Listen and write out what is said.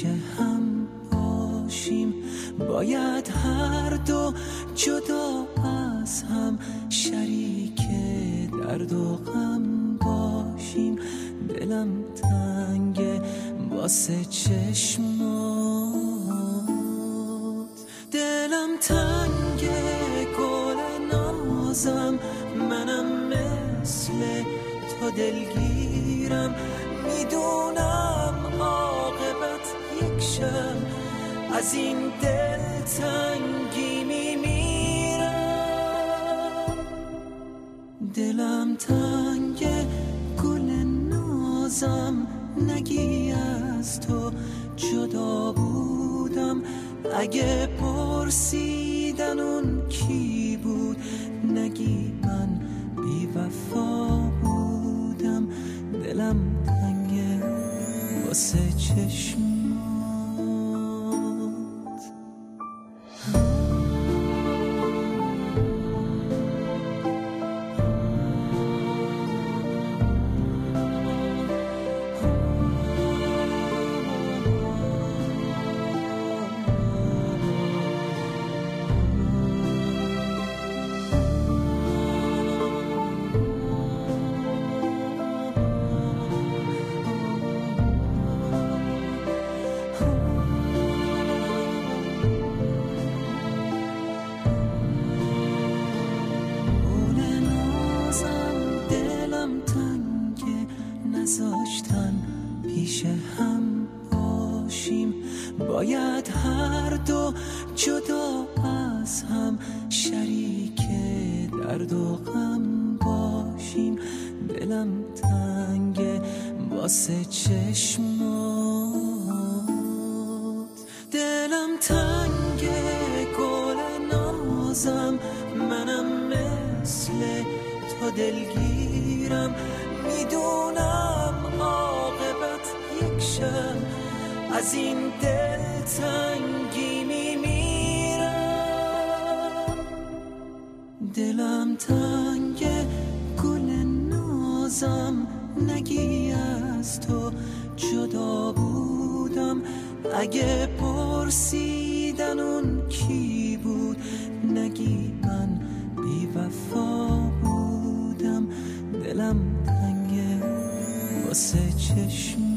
پیش هم باشیم، باید هر دو جدا از هم شریک درد و غم باشیم. دلم تنگه واسه چشمات، دلم تنگه گل نازم، منم مثل تو دلگیرم، میدونم عاقبت یک شب از این دلتنگی میمیرم. دلم تنگه گل نازم، نگی از تو جدا بودم، اگه پرسیدن اون کی بود نگی من بی وفا بودم. دلم تنگه واسه چشمات. نذاشتن پیش هم باشیم، باید هر دو جدا از هم شریک درد و غم باشیم. دلم تنگه واسه چشمات، دلم تنگه گل نازم، منم مثل تو دلگیرم، میدونم عاقبت یک شب از این دلتنگی میمیرم. دلم تنگه گل نازم، نگی از تو جدا بودم، اگه پرسیدن اون کی بود نگی من بی وفا بودم. دلم تنگه واسه چشم